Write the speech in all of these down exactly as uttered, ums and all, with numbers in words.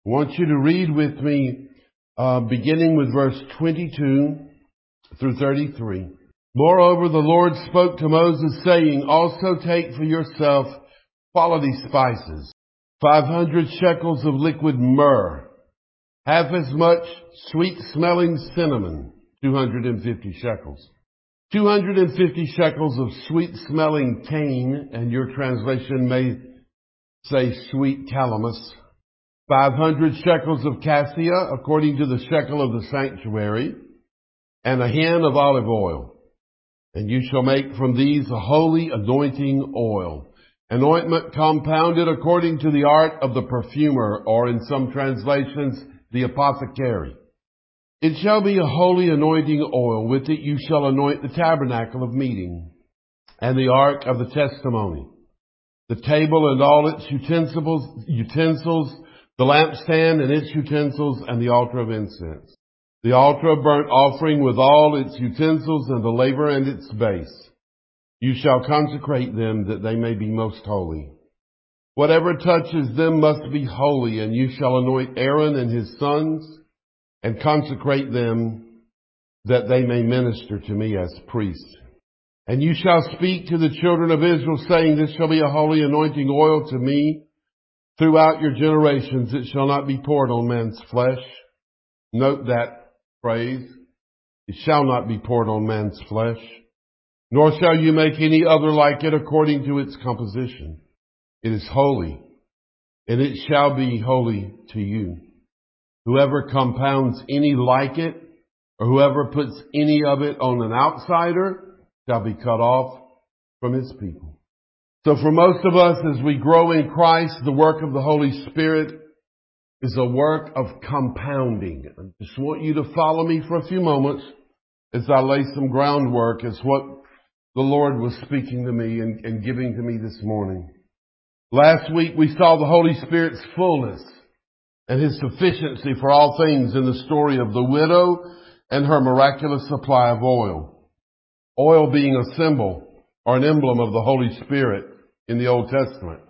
I want you to read with me, uh, beginning with verse twenty-two through thirty-three. Moreover, the Lord spoke to Moses, saying, also take for yourself quality spices, five hundred shekels of liquid myrrh, half as much sweet-smelling cinnamon, two hundred fifty shekels, two hundred fifty shekels of sweet-smelling cane, and your translation may say sweet calamus, five hundred shekels of cassia, according to the shekel of the sanctuary, and a hin of olive oil. And you shall make from these a holy anointing oil, an ointment compounded according to the art of the perfumer, or in some translations, the apothecary. It shall be a holy anointing oil. With it you shall anoint the tabernacle of meeting, and the ark of the testimony, the table and all its utensils, utensils, the lampstand and its utensils, and the altar of incense, the altar of burnt offering with all its utensils, and the laver and its base. You shall consecrate them that they may be most holy. Whatever touches them must be holy, and you shall anoint Aaron and his sons and consecrate them that they may minister to me as priests. And you shall speak to the children of Israel, saying, this shall be a holy anointing oil to me throughout your generations. It shall not be poured on man's flesh. Note that phrase. It shall not be poured on man's flesh, nor shall you make any other like it according to its composition. It is holy, and it shall be holy to you. Whoever compounds any like it, or whoever puts any of it on an outsider, shall be cut off from his people. So for most of us, as we grow in Christ, the work of the Holy Spirit is a work of compounding. I just want you to follow me for a few moments as I lay some groundwork as what the Lord was speaking to me and, and giving to me this morning. Last week we saw the Holy Spirit's fullness and His sufficiency for all things in the story of the widow and her miraculous supply of oil. Oil being a symbol or an emblem of the Holy Spirit in the Old Testament.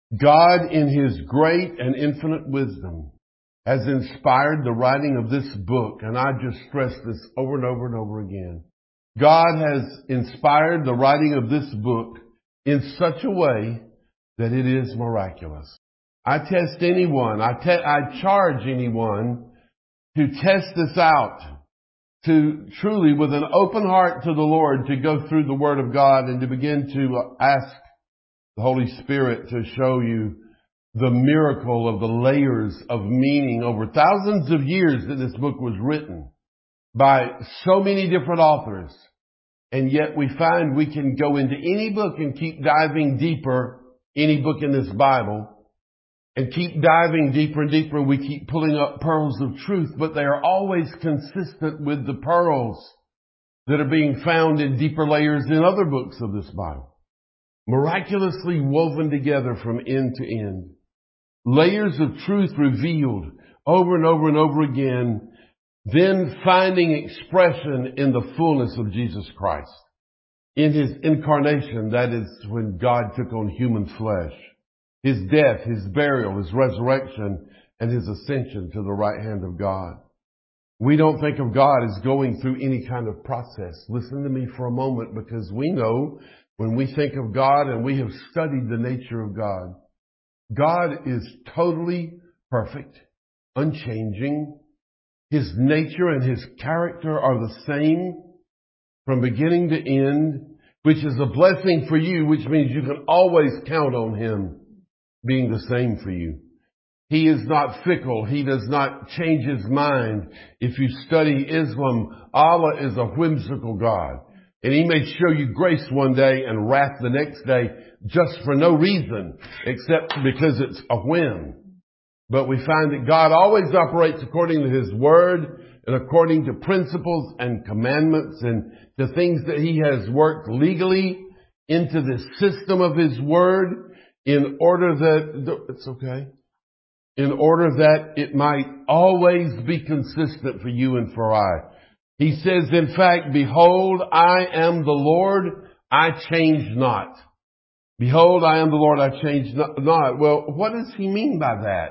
God, in His great and infinite wisdom, has inspired the writing of this book, and I just stress this over and over and over again. God has inspired the writing of this book in such a way that it is miraculous. I test anyone, I, te- I charge anyone to test this out, to truly, with an open heart to the Lord, to go through the Word of God and to begin to ask the Holy Spirit to show you the miracle of the layers of meaning over thousands of years that this book was written by so many different authors. And yet we find we can go into any book and keep diving deeper, any book in this Bible, and keep diving deeper and deeper. We keep pulling up pearls of truth, but they are always consistent with the pearls that are being found in deeper layers in other books of this Bible. Miraculously woven together from end to end. Layers of truth revealed over and over and over again, then finding expression in the fullness of Jesus Christ. In His incarnation, that is when God took on human flesh. His death, His burial, His resurrection, and His ascension to the right hand of God. We don't think of God as going through any kind of process. Listen to me for a moment, because we know when we think of God and we have studied the nature of God, God is totally perfect, unchanging. His nature and His character are the same from beginning to end, which is a blessing for you, which means you can always count on Him being the same for you. He is not fickle. He does not change His mind. If you study Islam, Allah is a whimsical God. And He may show you grace one day and wrath the next day just for no reason except because it's a whim. But we find that God always operates according to His Word and according to principles and commandments and the things that He has worked legally into the system of His Word in order that, it's okay, in order that it might always be consistent for you and for I. He says, in fact, behold, I am the Lord, I change not. Behold, I am the Lord, I change not. Well, what does He mean by that?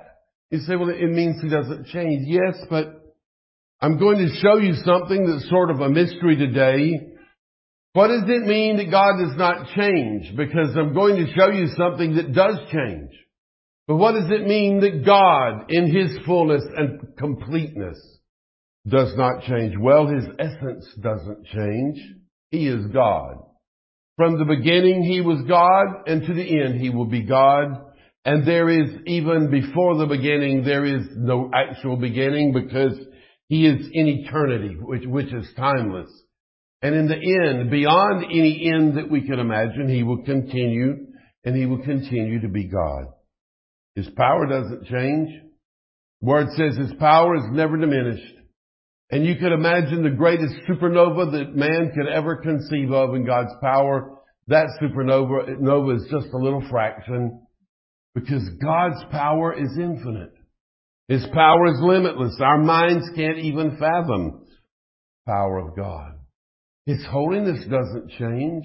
You say, well, it means he doesn't change. Yes, but I'm going to show you something that's sort of a mystery today. What does it mean that God does not change? Because I'm going to show you something that does change. But what does it mean that God, in His fullness and completeness, does not change? Well, His essence doesn't change. He is God. From the beginning, He was God, and to the end, He will be God. And there is, even before the beginning, there is no actual beginning because He is in eternity, which, which is timeless. And in the end, beyond any end that we can imagine, He will continue, and He will continue to be God. His power doesn't change. The Word says His power is never diminished. And you could imagine the greatest supernova that man could ever conceive of in God's power. That supernova nova is just a little fraction. Because God's power is infinite. His power is limitless. Our minds can't even fathom the power of God. His holiness doesn't change.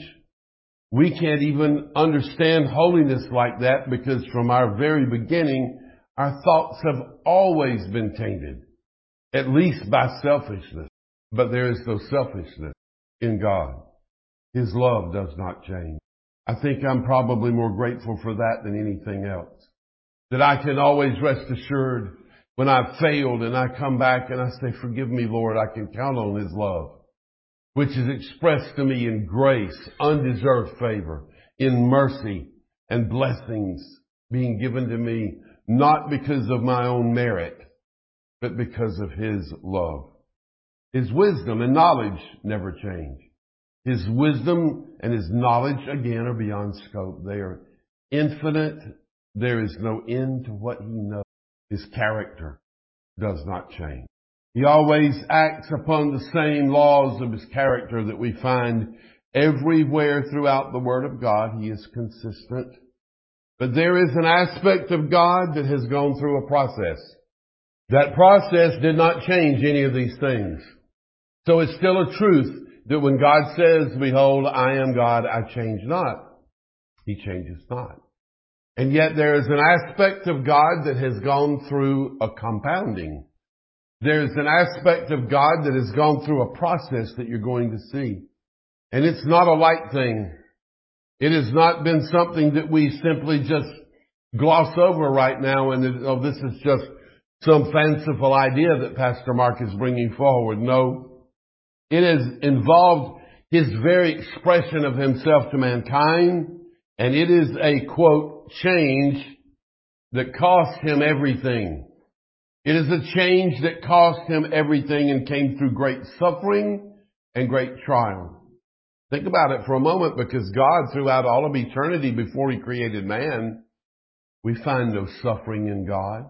We can't even understand holiness like that because from our very beginning, our thoughts have always been tainted, at least by selfishness. But there is no selfishness in God. His love does not change. I think I'm probably more grateful for that than anything else. That I can always rest assured when I've failed and I come back and I say, forgive me, Lord, I can count on His love, which is expressed to me in grace, undeserved favor, in mercy and blessings being given to me, not because of my own merit, but because of His love. His wisdom and knowledge never change. His wisdom and His knowledge, again, are beyond scope. They are infinite. There is no end to what He knows. His character does not change. He always acts upon the same laws of His character that we find everywhere throughout the Word of God. He is consistent. But there is an aspect of God that has gone through a process. That process did not change any of these things. So it's still a truth that when God says, behold, I am God, I change not. He changes not. And yet there is an aspect of God that has gone through a compounding. There is an aspect of God that has gone through a process that you're going to see. And it's not a light thing. It has not been something that we simply just gloss over right now and that, oh, this is just some fanciful idea that Pastor Mark is bringing forward. No. It has involved His very expression of Himself to mankind, and it is a, quote, change that cost Him everything. It is a change that cost Him everything and came through great suffering and great trial. Think about it for a moment, because God, throughout all of eternity before He created man, we find no suffering in God.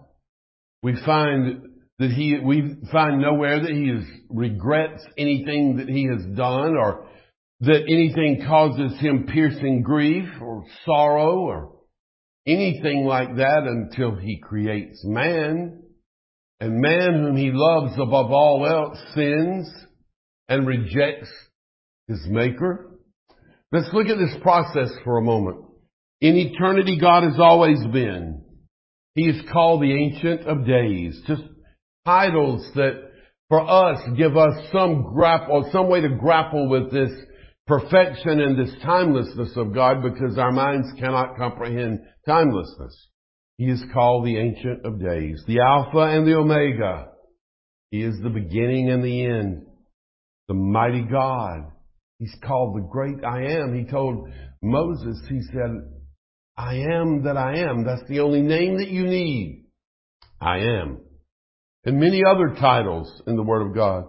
We find that he, we find nowhere that He is, regrets anything that He has done, or that anything causes Him piercing grief or sorrow or anything like that until He creates man. And man, whom He loves above all else, sins and rejects His Maker. Let's look at this process for a moment. In eternity, God has always been. He is called the Ancient of Days. Just titles that for us give us some grapple, some way to grapple with this perfection and this timelessness of God, because our minds cannot comprehend timelessness. He is called the Ancient of Days, the Alpha and the Omega. He is the beginning and the end, the mighty God. He's called the Great I Am. He told Moses, He said, I am that I am. That's the only name that you need. I am. And many other titles in the Word of God.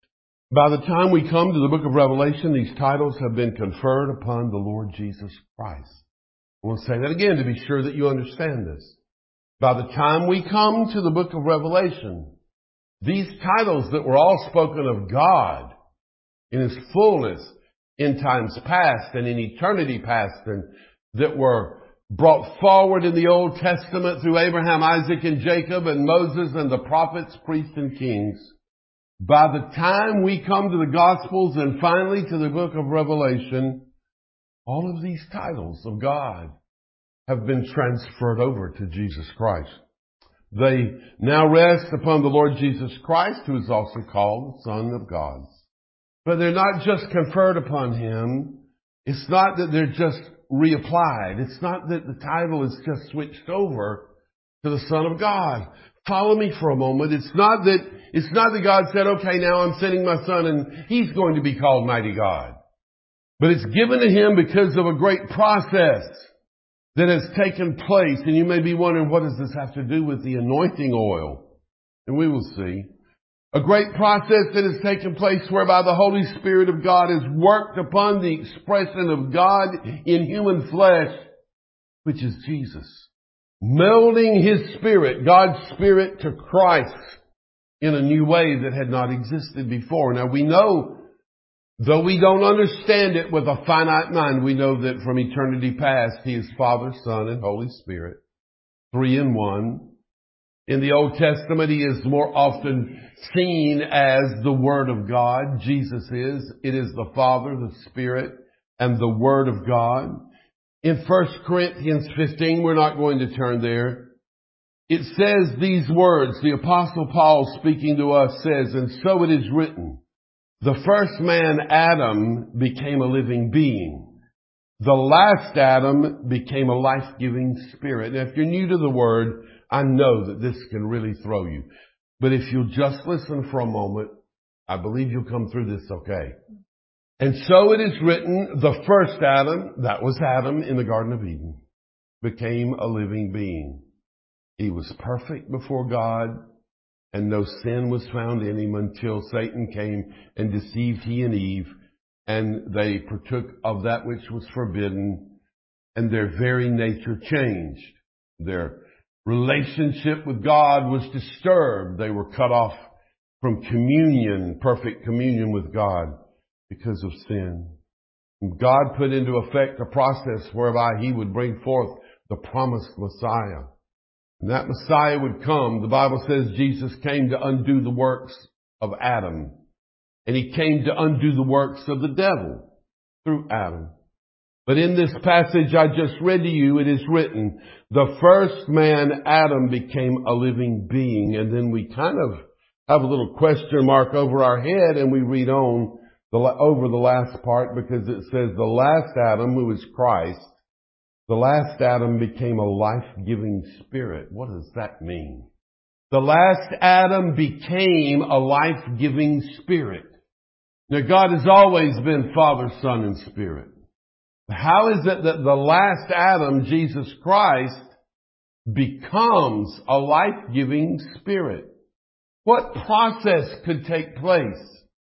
By the time we come to the book of Revelation, these titles have been conferred upon the Lord Jesus Christ. I want to say that again to be sure that you understand this. By the time we come to the book of Revelation, these titles that were all spoken of God in His fullness in times past and in eternity past, and that were brought forward in the Old Testament through Abraham, Isaac, and Jacob, and Moses, and the prophets, priests, and kings. By the time we come to the Gospels and finally to the book of Revelation, all of these titles of God have been transferred over to Jesus Christ. They now rest upon the Lord Jesus Christ, who is also called the Son of God. But they're not just conferred upon Him. It's not that they're just reapplied. It's not that the title is just switched over to the Son of God. Follow me for a moment. It's not that, it's not that God said, okay, now I'm sending my Son and He's going to be called Mighty God. But it's given to Him because of a great process that has taken place. And you may be wondering, what does this have to do with the anointing oil? And we will see. A great process that has taken place whereby the Holy Spirit of God has worked upon the expression of God in human flesh, which is Jesus. Melding His Spirit, God's Spirit, to Christ in a new way that had not existed before. Now we know, though we don't understand it with a finite mind, we know that from eternity past, He is Father, Son, and Holy Spirit, three in one. In the Old Testament, He is more often seen as the Word of God. Jesus is. It is the Father, the Spirit, and the Word of God. In First Corinthians fifteen, we're not going to turn there. It says these words, the Apostle Paul speaking to us says, and so it is written, the first man, Adam, became a living being. The last Adam became a life-giving spirit. Now, if you're new to the Word, I know that this can really throw you. But if you'll just listen for a moment, I believe you'll come through this okay. And so it is written, the first Adam, that was Adam in the Garden of Eden, became a living being. He was perfect before God, and no sin was found in him until Satan came and deceived he and Eve, and they partook of that which was forbidden, and their very nature changed. Their relationship with God was disturbed. They were cut off from communion, perfect communion with God, because of sin. And God put into effect a process whereby He would bring forth the promised Messiah. And that Messiah would come. The Bible says Jesus came to undo the works of Adam. And He came to undo the works of the devil through Adam. But in this passage I just read to you, it is written, the first man, Adam, became a living being. And then we kind of have a little question mark over our head and we read on the, over the last part, because it says the last Adam, who is Christ, the last Adam became a life-giving spirit. What does that mean? The last Adam became a life-giving spirit. Now, God has always been Father, Son, and Spirit. How is it that the last Adam, Jesus Christ, becomes a life-giving spirit? What process could take place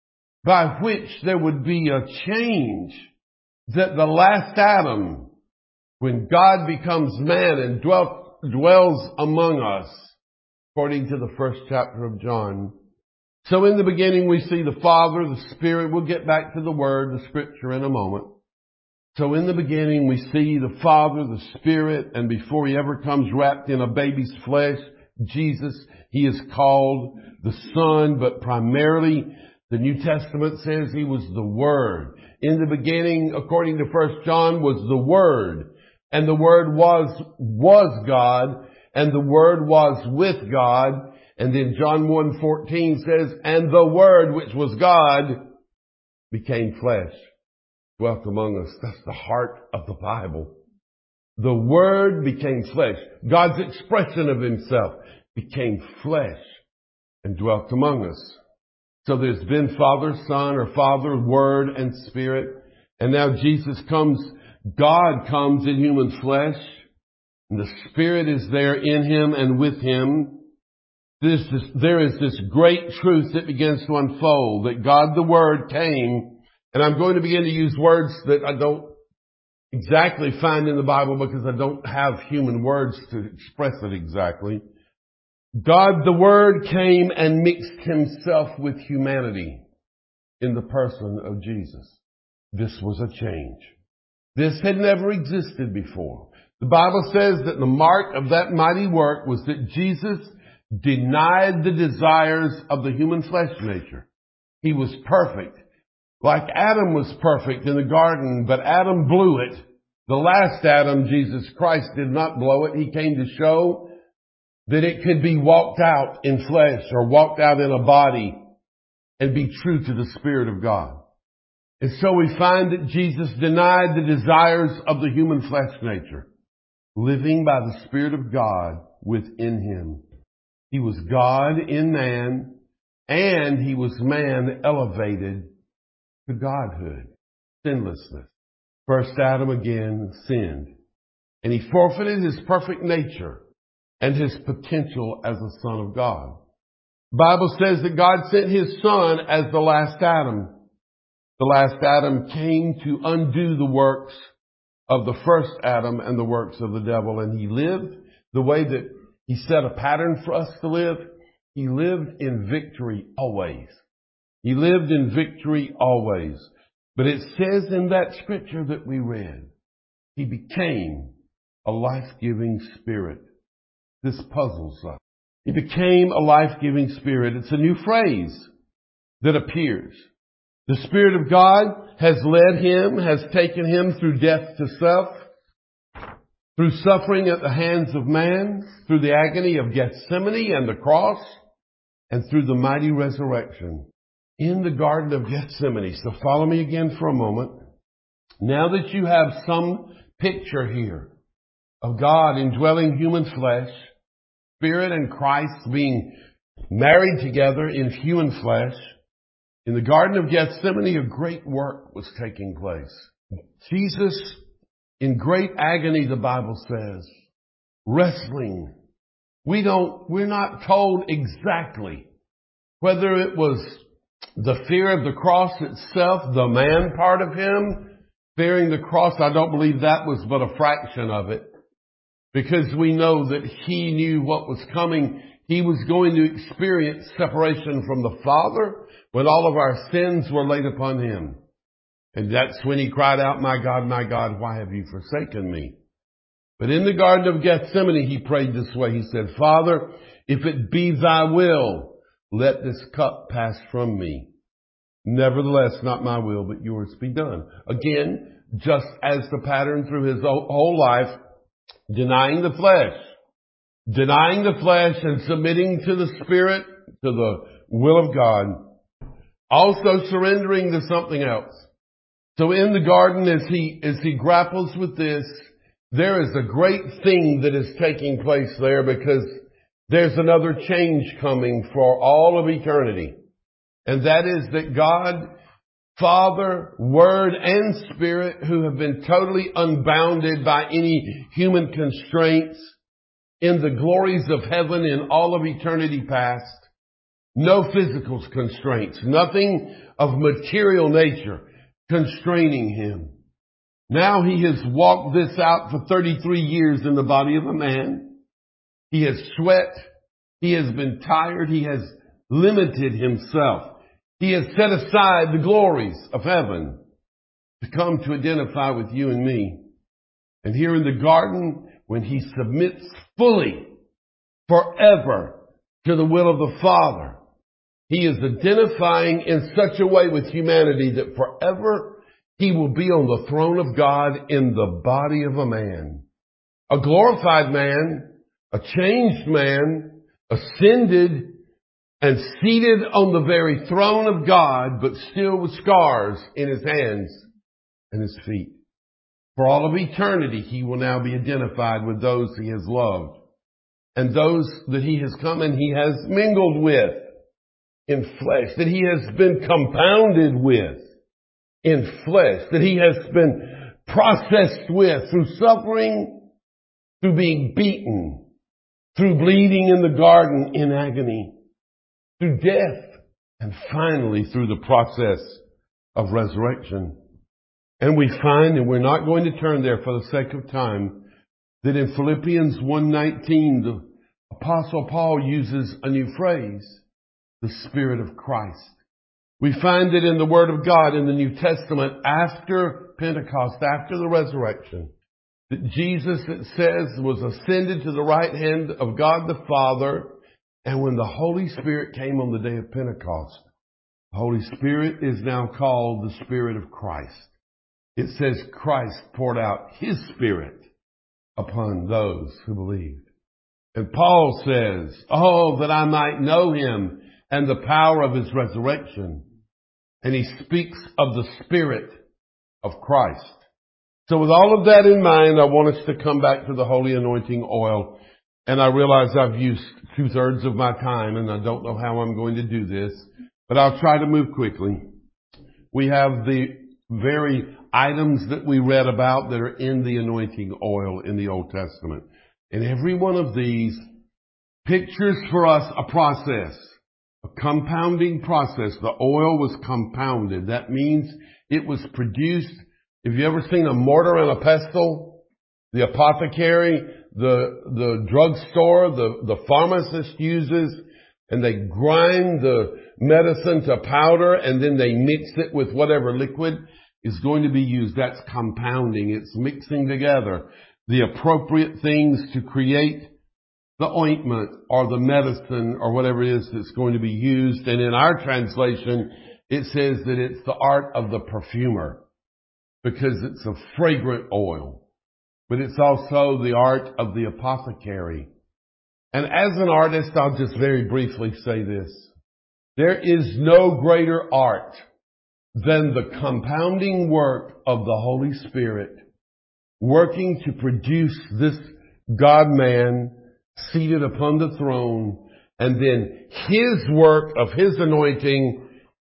by which there would be a change that the last Adam, when God becomes man and dwell, dwells among us, according to the first chapter of John. So in the beginning we see the Father, the Spirit. We'll get back to the Word, the Scripture in a moment. So in the beginning we see the Father, the Spirit, and before He ever comes wrapped in a baby's flesh, Jesus, He is called the Son, but primarily the New Testament says He was the Word. In the beginning, according to First John, was the Word. And the Word was, was God, and the Word was with God. And then John one fourteen says, and the Word, which was God, became flesh, dwelt among us. That's the heart of the Bible. The Word became flesh. God's expression of Himself became flesh and dwelt among us. So there's been Father, Son, or Father, Word, and Spirit. And now Jesus comes, God comes in human flesh. And the Spirit is there in Him and with Him. This is, there is this great truth that begins to unfold, that God the Word came. And I'm going to begin to use words that I don't exactly find in the Bible because I don't have human words to express it exactly. God the Word came and mixed Himself with humanity in the person of Jesus. This was a change. This had never existed before. The Bible says that the mark of that mighty work was that Jesus denied the desires of the human flesh nature. He was perfect. Like Adam was perfect in the garden, but Adam blew it. The last Adam, Jesus Christ, did not blow it. He came to show that it could be walked out in flesh or walked out in a body and be true to the Spirit of God. And so we find that Jesus denied the desires of the human flesh nature, living by the Spirit of God within him. He was God in man, and he was man elevated to godhood, sinlessness. First Adam again sinned, and he forfeited his perfect nature and his potential as a son of God. The Bible says that God sent his son as the last Adam. The last Adam came to undo the works of the first Adam and the works of the devil, and he lived the way that he set a pattern for us to live. He lived in victory always. He lived in victory always. But it says in that scripture that we read, he became a life-giving spirit. This puzzles us. He became a life-giving spirit. It's a new phrase that appears. The Spirit of God has led him, has taken him through death to self, through suffering at the hands of man, through the agony of Gethsemane and the cross, and through the mighty resurrection in the Garden of Gethsemane. So follow me again for a moment. Now that you have some picture here of God indwelling human flesh, Spirit and Christ being married together in human flesh, in the Garden of Gethsemane, a great work was taking place. Jesus, in great agony, the Bible says, wrestling. We don't, we're not told exactly whether it was the fear of the cross itself, the man part of him, fearing the cross. I don't believe that was but a fraction of it, because we know that he knew what was coming. He was going to experience separation from the Father when all of our sins were laid upon him. And that's when he cried out, my God, my God, why have you forsaken me? But in the Garden of Gethsemane, he prayed this way. He said, Father, if it be thy will, let this cup pass from me. Nevertheless, not my will, but yours be done. Again, just as the pattern through his whole life, denying the flesh, denying the flesh and submitting to the Spirit, to the will of God, also surrendering to something else. So in the garden, as he, as he grapples with this, there is a great thing that is taking place there, because there's another change coming for all of eternity. And that is that God, Father, Word, and Spirit, who have been totally unbounded by any human constraints in the glories of heaven in all of eternity past, no physical constraints, nothing of material nature constraining him. Now he has walked this out for thirty-three years in the body of a man. He has sweat. He has been tired. He has limited himself. He has set aside the glories of heaven to come to identify with you and me. And here in the garden, when he submits fully, forever, to the will of the Father, he is identifying in such a way with humanity that forever he will be on the throne of God in the body of a man. A glorified man, a changed man, ascended and seated on the very throne of God, but still with scars in his hands and his feet. For all of eternity, he will now be identified with those he has loved and those that he has come and he has mingled with in flesh, that he has been compounded with in flesh, that he has been processed with through suffering, through being beaten, through bleeding in the garden in agony, through death, and finally through the process of resurrection. And we find, and we're not going to turn there for the sake of time, that in Philippians one nineteen, the Apostle Paul uses a new phrase, the Spirit of Christ. We find it in the Word of God in the New Testament after Pentecost, after the resurrection, that Jesus, it says, was ascended to the right hand of God the Father. And when the Holy Spirit came on the day of Pentecost, the Holy Spirit is now called the Spirit of Christ. It says Christ poured out his Spirit upon those who believed. And Paul says, oh, that I might know him and the power of his resurrection. And he speaks of the Spirit of Christ. So with all of that in mind, I want us to come back to the holy anointing oil. And I realize I've used two thirds of my time, and I don't know how I'm going to do this, but I'll try to move quickly. We have the very items that we read about that are in the anointing oil in the Old Testament. And every one of these pictures for us a process, a compounding process. The oil was compounded. That means it was produced. Have you ever seen a mortar and a pestle? The apothecary, the, the drugstore, the, the pharmacist uses, and they grind the medicine to powder, and then they mix it with whatever liquid is going to be used. That's compounding. It's mixing together the appropriate things to create the ointment or the medicine or whatever it is that's going to be used. And in our translation, it says that it's the art of the perfumer because it's a fragrant oil. But it's also the art of the apothecary. And as an artist, I'll just very briefly say this. There is no greater art than the compounding work of the Holy Spirit working to produce this God-man seated upon the throne, and then His work of His anointing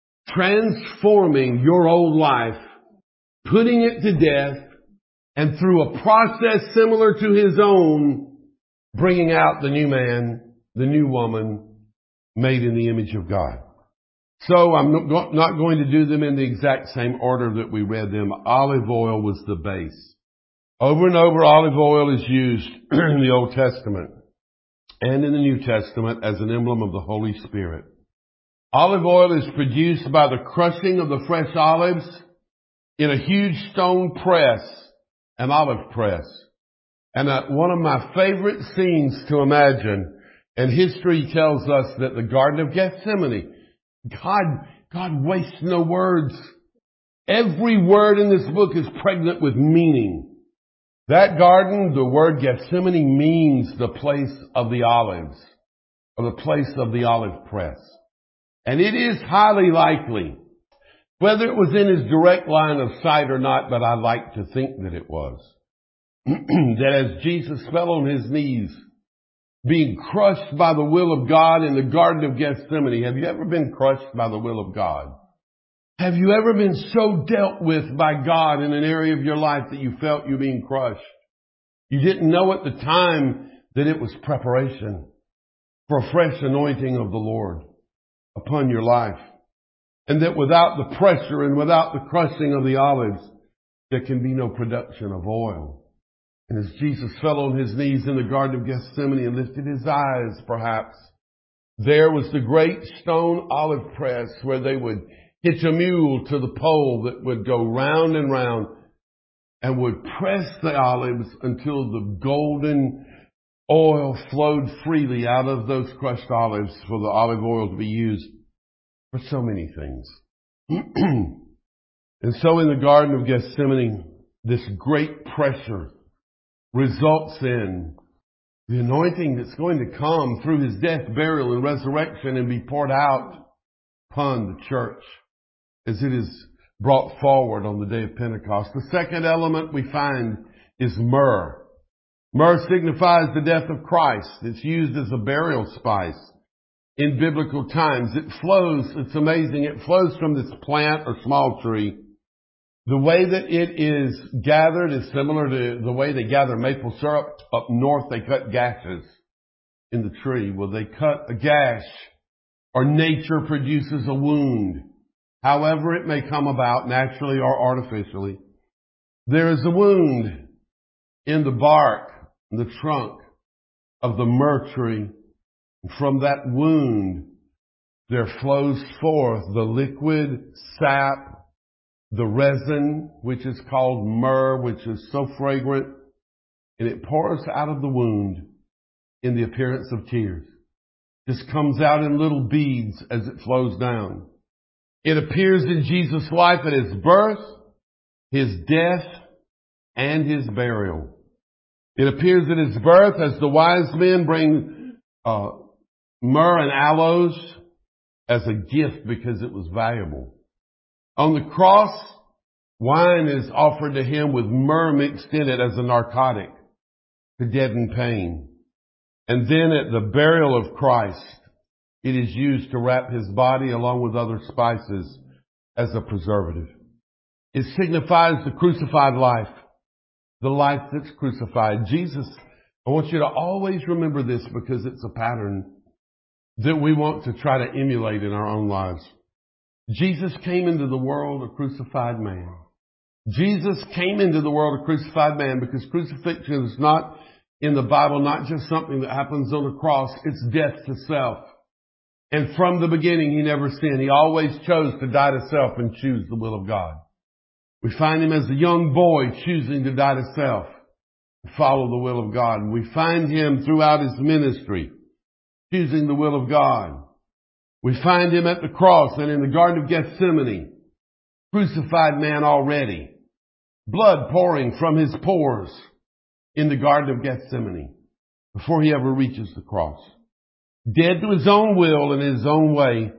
transforming your old life, putting it to death, and through a process similar to His own, bringing out the new man, the new woman, made in the image of God. So I'm not going to do them in the exact same order that we read them. Olive oil was the base. Over and over, olive oil is used in the Old Testament and in the New Testament as an emblem of the Holy Spirit. Olive oil is produced by the crushing of the fresh olives in a huge stone press, an olive press. And uh, one of my favorite scenes to imagine, and history tells us that the Garden of Gethsemane, God, God wastes no words. Every word in this book is pregnant with meaning. That garden, the word Gethsemane means the place of the olives, or the place of the olive press. And it is highly likely, whether it was in his direct line of sight or not, but I like to think that it was, that as Jesus fell on his knees, being crushed by the will of God in the Garden of Gethsemane. Have you ever been crushed by the will of God? Have you ever been so dealt with by God in an area of your life that you felt you being crushed? You didn't know at the time that it was preparation for a fresh anointing of the Lord upon your life. And that without the pressure and without the crushing of the olives, there can be no production of oil. And as Jesus fell on his knees in the Garden of Gethsemane and lifted his eyes, perhaps, there was the great stone olive press where they would hitch a mule to the pole that would go round and round and would press the olives until the golden oil flowed freely out of those crushed olives for the olive oil to be used for so many things. And so in the Garden of Gethsemane, this great pressure results in the anointing that's going to come through his death, burial, and resurrection and be poured out upon the church as it is brought forward on the day of Pentecost. The second element we find is myrrh. Myrrh signifies the death of Christ. It's used as a burial spice in biblical times. It flows, it's amazing, it flows from this plant or small tree. The way that it is gathered is similar to the way they gather maple syrup. Up north, they cut gashes in the tree. Well, they cut a gash, or nature produces a wound. However it may come about, naturally or artificially, there is a wound in the bark, in the trunk of the myrrh tree. And from that wound, there flows forth the liquid sap, the resin, which is called myrrh, which is so fragrant, and it pours out of the wound in the appearance of tears. This comes out in little beads as it flows down. It appears in Jesus' life at his birth, his death, and his burial. It appears at his birth as the wise men bring uh, myrrh and aloes as a gift because it was valuable. On the cross, wine is offered to him with myrrh mixed in it as a narcotic to deaden pain. And then at the burial of Christ, it is used to wrap his body along with other spices as a preservative. It signifies the crucified life, the life that's crucified. Jesus, I want you to always remember this because it's a pattern that we want to try to emulate in our own lives. Jesus came into the world a crucified man. Jesus came into the world a crucified man because crucifixion is not in the Bible, not just something that happens on a cross. It's death to self. And from the beginning, he never sinned. He always chose to die to self and choose the will of God. We find him as a young boy choosing to die to self and follow the will of God. And we find him throughout his ministry choosing the will of God. We find him at the cross and in the Garden of Gethsemane, crucified man already, blood pouring from his pores in the Garden of Gethsemane before he ever reaches the cross. Dead to his own will and his own way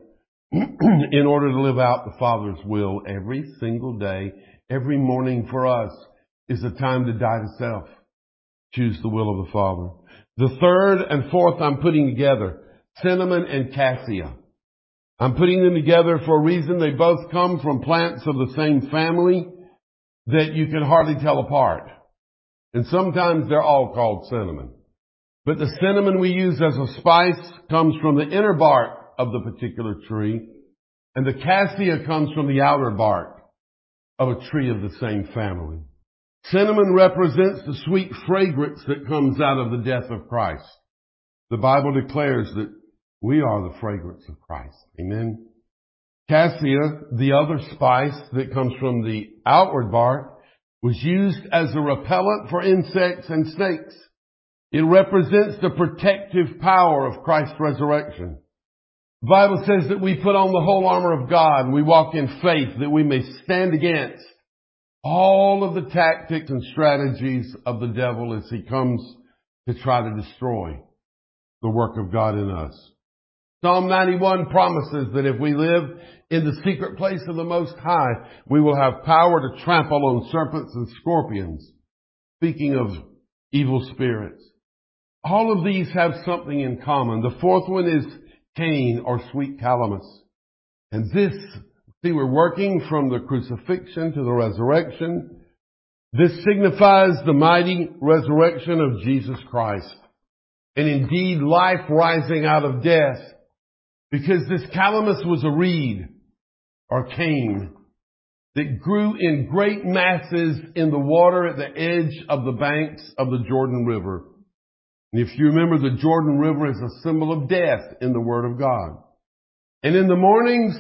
in order to live out the Father's will every single day, every morning for us is a time to die to self. Choose the will of the Father. The third and fourth I'm putting together, cinnamon and cassia. I'm putting them together for a reason. They both come from plants of the same family that you can hardly tell apart. And sometimes they're all called cinnamon. But the cinnamon we use as a spice comes from the inner bark of the particular tree, and the cassia comes from the outer bark of a tree of the same family. Cinnamon represents the sweet fragrance that comes out of the death of Christ. The Bible declares that we are the fragrance of Christ. Amen. Cassia, the other spice that comes from the outward bark, was used as a repellent for insects and snakes. It represents the protective power of Christ's resurrection. The Bible says that we put on the whole armor of God and we walk in faith that we may stand against all of the tactics and strategies of the devil as he comes to try to destroy the work of God in us. Psalm ninety-one promises that if we live in the secret place of the Most High, we will have power to trample on serpents and scorpions. Speaking of evil spirits. All of these have something in common. The fourth one is cane or sweet calamus. And this, see, we're working from the crucifixion to the resurrection. This signifies the mighty resurrection of Jesus Christ. And indeed, life rising out of death. Because this calamus was a reed or cane that grew in great masses in the water at the edge of the banks of the Jordan River. And if you remember, the Jordan River is a symbol of death in the Word of God. And in the mornings,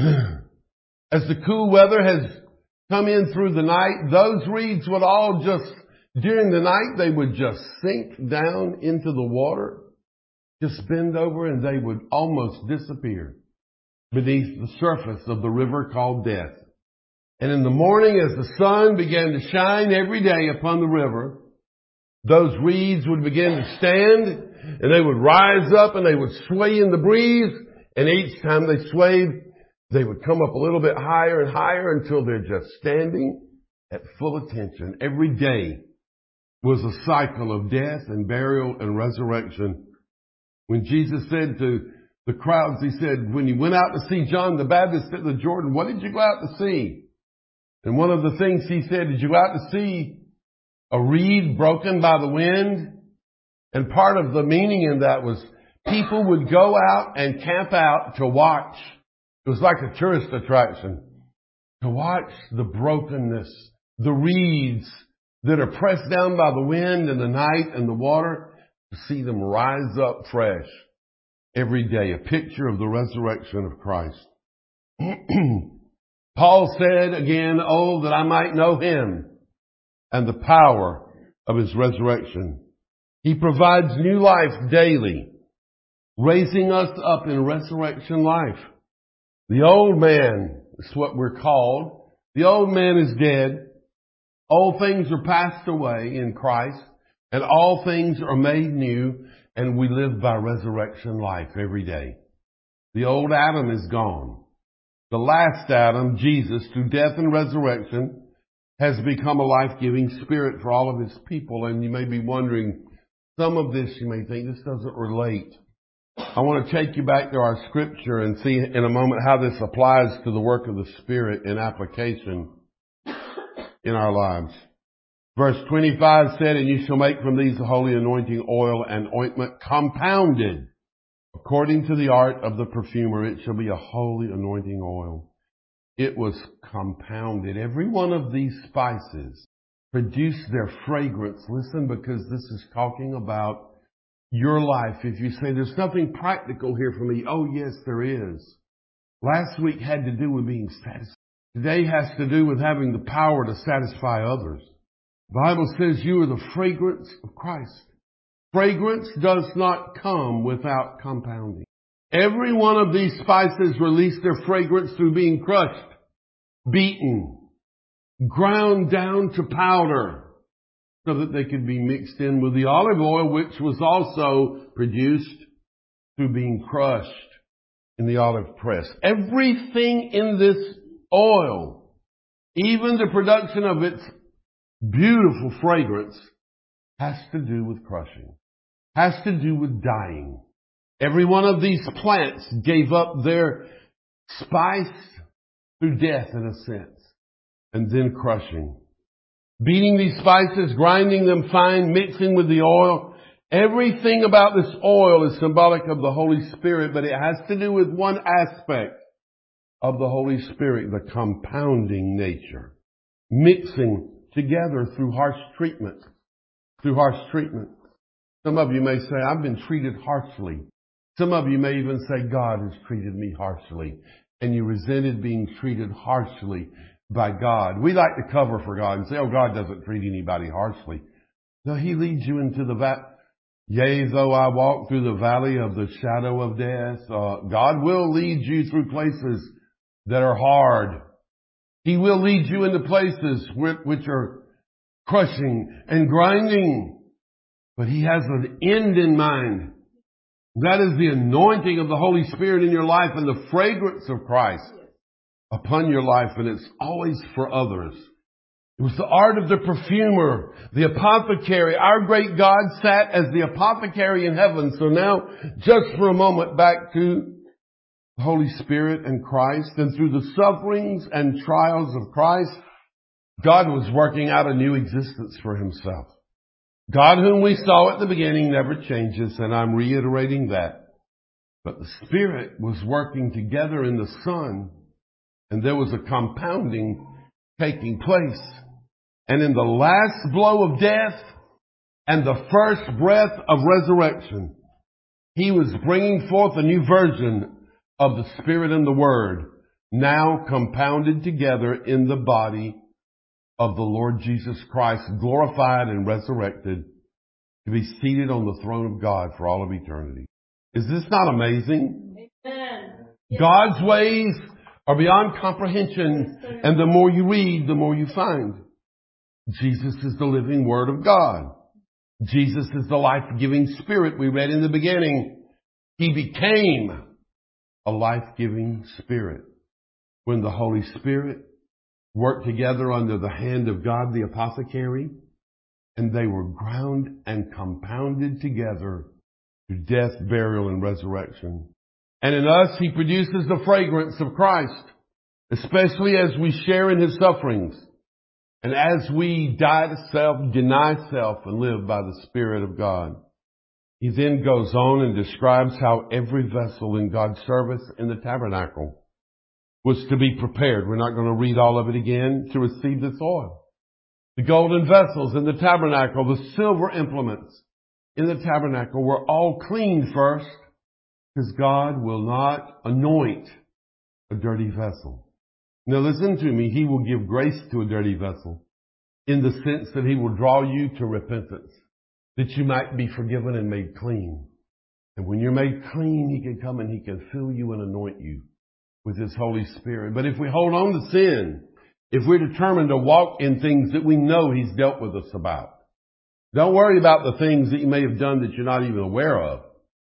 as the cool weather has come in through the night, those reeds would all just, during the night, they would just sink down into the water, just bend over, and they would almost disappear beneath the surface of the river called death. And in the morning, as the sun began to shine every day upon the river, those reeds would begin to stand, and they would rise up, and they would sway in the breeze, and each time they swayed, they would come up a little bit higher and higher until they're just standing at full attention. Every day was a cycle of death and burial and resurrection. When Jesus said to the crowds, he said, when he went out to see John the Baptist at the Jordan, what did you go out to see? And one of the things he said, did you go out to see a reed broken by the wind? And part of the meaning in that was people would go out and camp out to watch. It was like a tourist attraction. To watch the brokenness, the reeds that are pressed down by the wind and the night and the water, to see them rise up fresh every day. A picture of the resurrection of Christ. Paul said again, oh, that I might know him and the power of his resurrection. He provides new life daily, raising us up in resurrection life. The old man is what we're called. The old man is dead. Old things are passed away in Christ, and all things are made new, and we live by resurrection life every day. The old Adam is gone. The last Adam, Jesus, through death and resurrection, has become a life-giving spirit for all of his people. And you may be wondering, some of this you may think, this doesn't relate. I want to take you back to our scripture and see in a moment how this applies to the work of the Spirit in application in our lives. Verse twenty-five said, and you shall make from these the holy anointing oil and ointment compounded according to the art of the perfumer. It shall be a holy anointing oil. It was compounded. Every one of these spices produced their fragrance. Listen, because this is talking about your life. If you say, there's nothing practical here for me. Oh, yes, there is. Last week had to do with being satisfied. Today has to do with having the power to satisfy others. The Bible says you are the fragrance of Christ. Fragrance does not come without compounding. Every one of these spices release their fragrance through being crushed, beaten, ground down to powder, so that they could be mixed in with the olive oil, which was also produced through being crushed in the olive press. Everything in this oil, even the production of its beautiful fragrance, has to do with crushing, has to do with dying. Every one of these plants gave up their spice through death, in a sense, and then crushing. Beating these spices, grinding them fine, mixing with the oil. Everything about this oil is symbolic of the Holy Spirit, but it has to do with one aspect of the Holy Spirit, the compounding nature. Mixing together through harsh treatment. Through harsh treatment. Some of you may say, I've been treated harshly. Some of you may even say, God has treated me harshly. And you resented being treated harshly by God. We like to cover for God and say, oh, God doesn't treat anybody harshly. No, He leads you into the valley. Yea, though I walk through the valley of the shadow of death, uh, God will lead you through places that are hard. He will lead you into places which are crushing and grinding. But He has an end in mind. That is the anointing of the Holy Spirit in your life and the fragrance of Christ upon your life. And it's always for others. It was the art of the perfumer, the apothecary. Our great God sat as the apothecary in heaven. So now, just for a moment, back to the Holy Spirit and Christ. And through the sufferings and trials of Christ, God was working out a new existence for Himself. God, whom we saw at the beginning, never changes, and I'm reiterating that. But the Spirit was working together in the Son, and there was a compounding taking place. And in the last blow of death and the first breath of resurrection, He was bringing forth a new version of the Spirit and the Word, now compounded together in the body of the Lord Jesus Christ, glorified and resurrected, to be seated on the throne of God for all of eternity. Is this not amazing? Amen. God's ways are beyond comprehension, and the more you read, the more you find. Jesus is the living Word of God. Jesus is the life-giving Spirit we read in the beginning. He became a life-giving Spirit when the Holy Spirit worked together under the hand of God the apothecary, and they were ground and compounded together to death, burial, and resurrection. And in us, He produces the fragrance of Christ, especially as we share in His sufferings. And as we die to self, deny self, and live by the Spirit of God. He then goes on and describes how every vessel in God's service in the tabernacle was to be prepared. We're not going to read all of it again, to receive this oil. The golden vessels in the tabernacle, the silver implements in the tabernacle were all cleaned first, because God will not anoint a dirty vessel. Now listen to me. He will give grace to a dirty vessel in the sense that He will draw you to repentance, that you might be forgiven and made clean. And when you're made clean, He can come and He can fill you and anoint you with His Holy Spirit. But if we hold on to sin, if we're determined to walk in things that we know He's dealt with us about, Don't worry about the things that you may have done that you're not even aware of.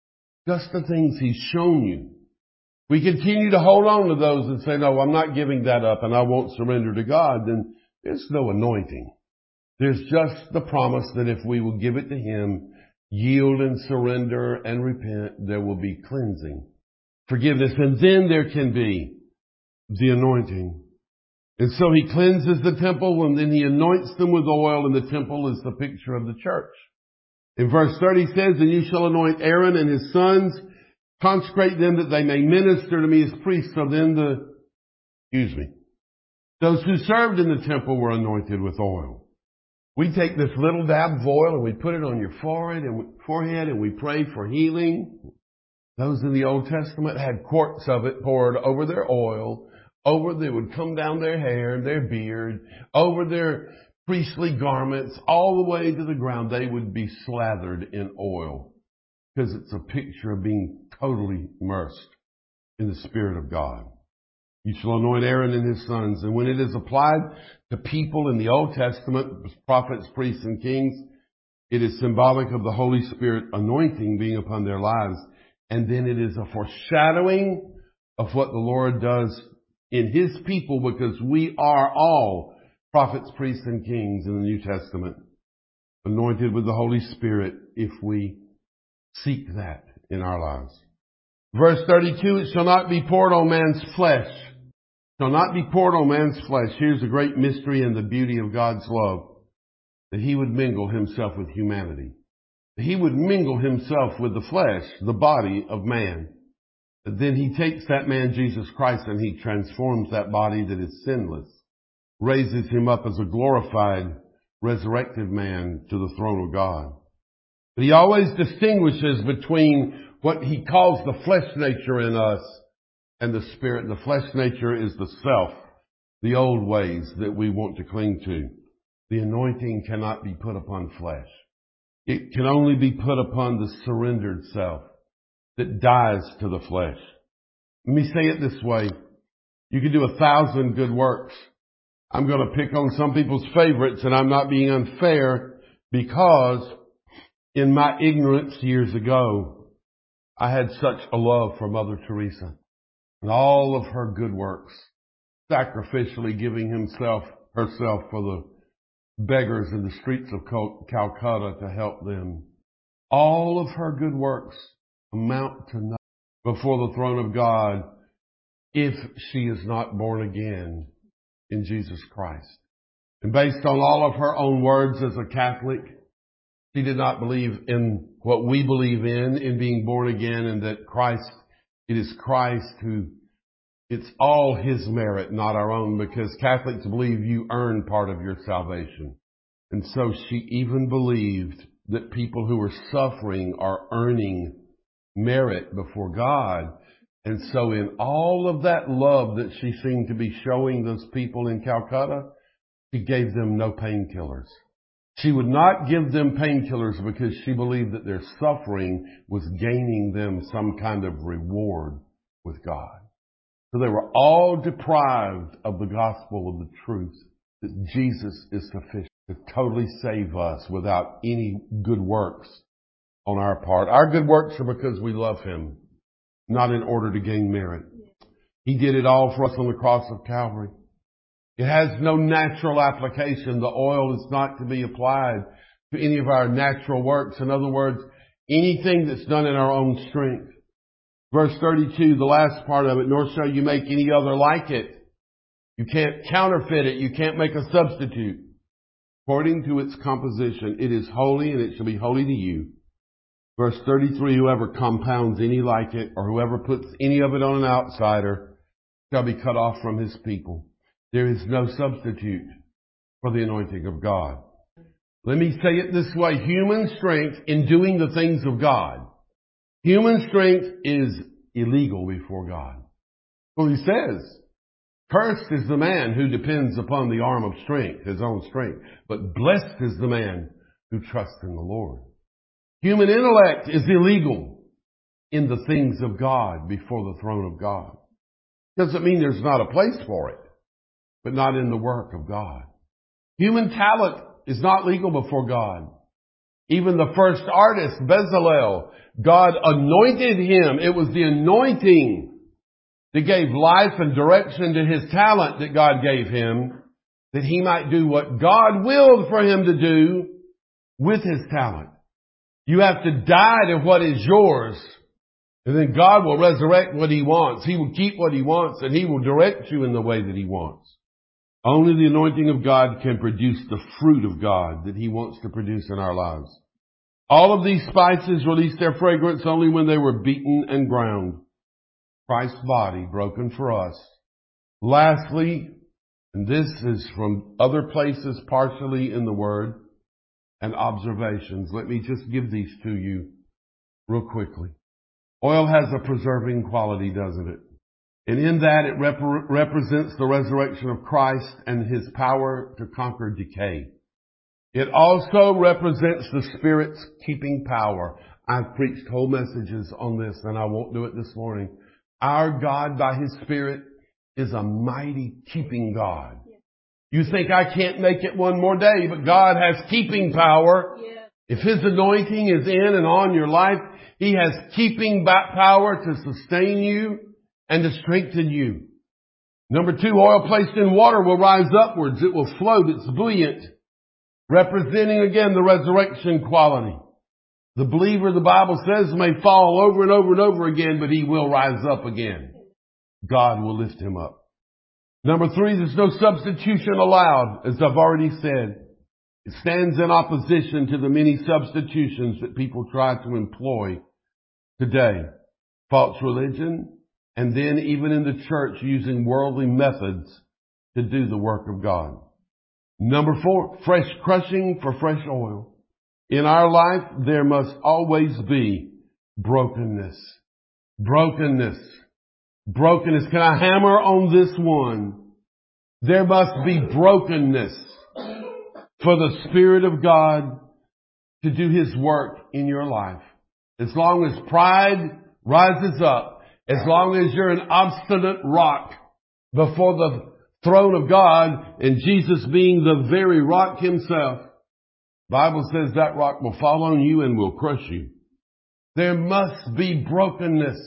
Just the things He's shown you. We continue to hold on to those and say, no, I'm not giving that up and I won't surrender to God. Then there's no anointing. There's just the promise that if we will give it to Him, yield and surrender and repent, there will be cleansing, forgiveness, and then there can be the anointing. And so He cleanses the temple and then He anoints them with oil, and the temple is the picture of the church. In verse thirty says, and you shall anoint Aaron and his sons, consecrate them that they may minister to me as priests. So then the, excuse me, those who served in the temple were anointed with oil. We take this little dab of oil and we put it on your forehead and forehead and we pray for healing. Those in the Old Testament had quarts of it poured over their oil, over they would come down their hair, their beard, over their priestly garments, all the way to the ground. They would be slathered in oil because it's a picture of being totally immersed in the Spirit of God. You shall anoint Aaron and his sons. And when it is applied to people in the Old Testament, prophets, priests, and kings, it is symbolic of the Holy Spirit anointing being upon their lives. And then it is a foreshadowing of what the Lord does in His people, because we are all prophets, priests, and kings in the New Testament, anointed with the Holy Spirit if we seek that in our lives. Verse thirty-two, it shall not be poured on man's flesh. Shall not be poured on man's flesh. Here's the great mystery and the beauty of God's love, that He would mingle Himself with humanity. He would mingle Himself with the flesh, the body of man. But then He takes that man, Jesus Christ, and He transforms that body that is sinless, raises Him up as a glorified, resurrected man to the throne of God. But He always distinguishes between what He calls the flesh nature in us and the Spirit. The flesh nature is the self, the old ways that we want to cling to. The anointing cannot be put upon flesh. It can only be put upon the surrendered self that dies to the flesh. Let me say it this way. You can do a thousand good works. I'm going to pick on some people's favorites, and I'm not being unfair, because in my ignorance years ago, I had such a love for Mother Teresa and all of her good works, sacrificially giving himself, herself for the beggars in the streets of Calcutta to help them. All of her good works amount to nothing before the throne of God if she is not born again in Jesus Christ. And based on all of her own words as a Catholic, she did not believe in what we believe in, in being born again, and that Christ, it is Christ who, it's all His merit, not our own, because Catholics believe you earn part of your salvation. And so she even believed that people who were suffering are earning merit before God. And so in all of that love that she seemed to be showing those people in Calcutta, she gave them no painkillers. She would not give them painkillers because she believed that their suffering was gaining them some kind of reward with God. So they were all deprived of the gospel of the truth that Jesus is sufficient to totally save us without any good works on our part. Our good works are because we love Him, not in order to gain merit. He did it all for us on the cross of Calvary. It has no natural application. The oil is not to be applied to any of our natural works. In other words, anything that's done in our own strength. Verse thirty-two, the last part of it, nor shall you make any other like it. You can't counterfeit it. You can't make a substitute. According to its composition, it is holy, and it shall be holy to you. Verse thirty-three, whoever compounds any like it, or whoever puts any of it on an outsider, shall be cut off from his people. There is no substitute for the anointing of God. Let me say it this way. Human strength in doing the things of God, human strength is illegal before God. Well, He says, cursed is the man who depends upon the arm of strength, his own strength, but blessed is the man who trusts in the Lord. Human intellect is illegal in the things of God before the throne of God. Doesn't mean there's not a place for it, but not in the work of God. Human talent is not legal before God. Even the first artist, Bezalel, God anointed him. It was the anointing that gave life and direction to his talent that God gave him, that he might do what God willed for him to do with his talent. You have to die to what is yours, and then God will resurrect what he wants. He will keep what he wants, and he will direct you in the way that he wants. Only the anointing of God can produce the fruit of God that he wants to produce in our lives. All of these spices released their fragrance only when they were beaten and ground. Christ's body broken for us. Lastly, and this is from other places partially in the Word and observations. Let me just give these to you real quickly. Oil has a preserving quality, doesn't it? And in that it rep- represents the resurrection of Christ and his power to conquer decay. It also represents the Spirit's keeping power. I've preached whole messages on this, and I won't do it this morning. Our God, by his Spirit, is a mighty keeping God. You think I can't make it one more day, but God has keeping power. If his anointing is in and on your life, he has keeping power to sustain you and to strengthen you. Number two, oil placed in water will rise upwards. It will float. It's buoyant, representing again the resurrection quality. The believer, the Bible says, may fall over and over and over again, but he will rise up again. God will lift him up. Number three, there's no substitution allowed, as I've already said. It stands in opposition to the many substitutions that people try to employ today. False religion, and then even in the church using worldly methods to do the work of God. Number four, fresh crushing for fresh oil. In our life, there must always be brokenness. Brokenness. Brokenness. Can I hammer on this one? There must be brokenness for the Spirit of God to do his work in your life. As long as pride rises up, as long as you're an obstinate rock before the throne of God, and Jesus being the very rock himself, the Bible says that rock will fall on you and will crush you. There must be brokenness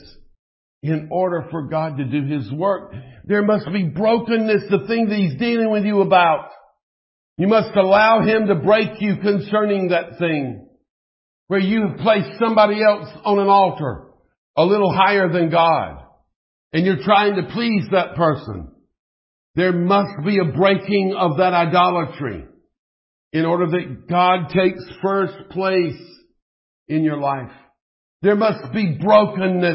in order for God to do his work. There must be brokenness, the thing that he's dealing with you about. You must allow him to break you concerning that thing where you have placed somebody else on an altar a little higher than God, and you're trying to please that person. There must be a breaking of that idolatry in order that God takes first place in your life. There must be brokenness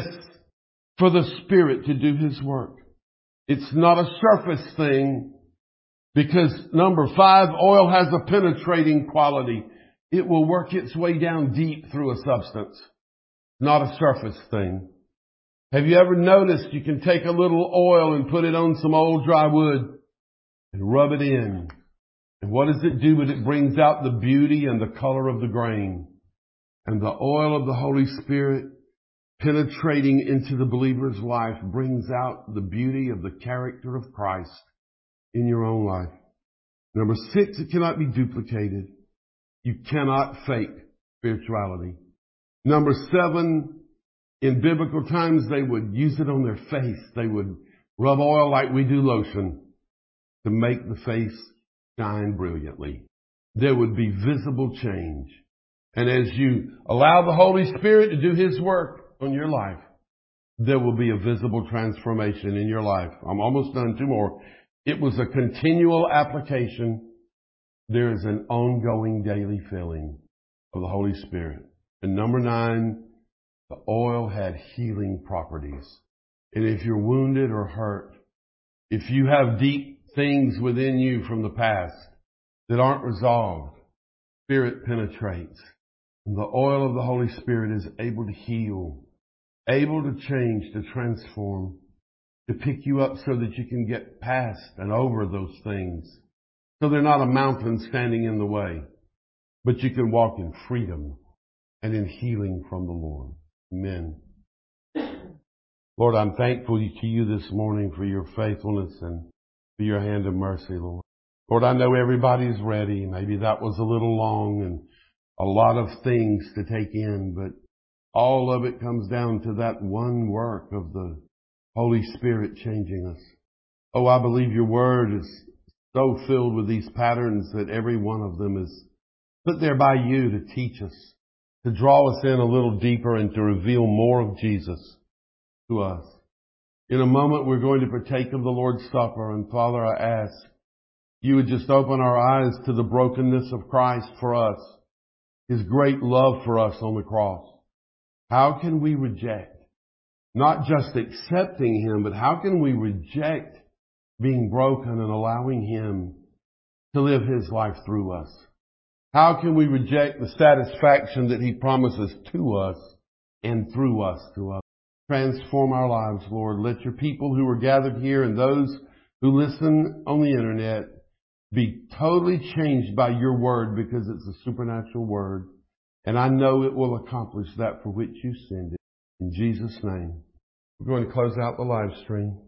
for the Spirit to do his work. It's not a surface thing, because number five, oil has a penetrating quality. It will work its way down deep through a substance, not a surface thing. Have you ever noticed you can take a little oil and put it on some old dry wood and rub it in? And what does it do? But it brings out the beauty and the color of the grain. And the oil of the Holy Spirit penetrating into the believer's life brings out the beauty of the character of Christ in your own life. Number six, it cannot be duplicated. You cannot fake spirituality. Number seven, in biblical times, they would use it on their face. They would rub oil like we do lotion to make the face shine brilliantly. There would be visible change. And as you allow the Holy Spirit to do his work on your life, there will be a visible transformation in your life. I'm almost done. Two more. It was a continual application. There is an ongoing daily filling of the Holy Spirit. And number nine, the oil had healing properties. And if you're wounded or hurt, if you have deep things within you from the past that aren't resolved, Spirit penetrates. And the oil of the Holy Spirit is able to heal, able to change, to transform, to pick you up so that you can get past and over those things. So they're not a mountain standing in the way, but you can walk in freedom and in healing from the Lord. Amen. Lord, I'm thankful to you this morning for your faithfulness and for your hand of mercy, Lord. Lord, I know everybody's ready. Maybe that was a little long, and a lot of things to take in, but all of it comes down to that one work of the Holy Spirit changing us. Oh, I believe your word is so filled with these patterns that every one of them is put there by you to teach us, to draw us in a little deeper and to reveal more of Jesus to us. In a moment, we're going to partake of the Lord's Supper. And Father, I ask you would just open our eyes to the brokenness of Christ for us, His great love for us on the cross. How can we reject, not just accepting Him, but how can we reject being broken and allowing Him to live His life through us? How can we reject the satisfaction that He promises to us and through us to others? Transform our lives, Lord. Let your people who are gathered here and those who listen on the internet be totally changed by your word, because it's a supernatural word. And I know it will accomplish that for which you send it. In Jesus' name. We're going to close out the live stream.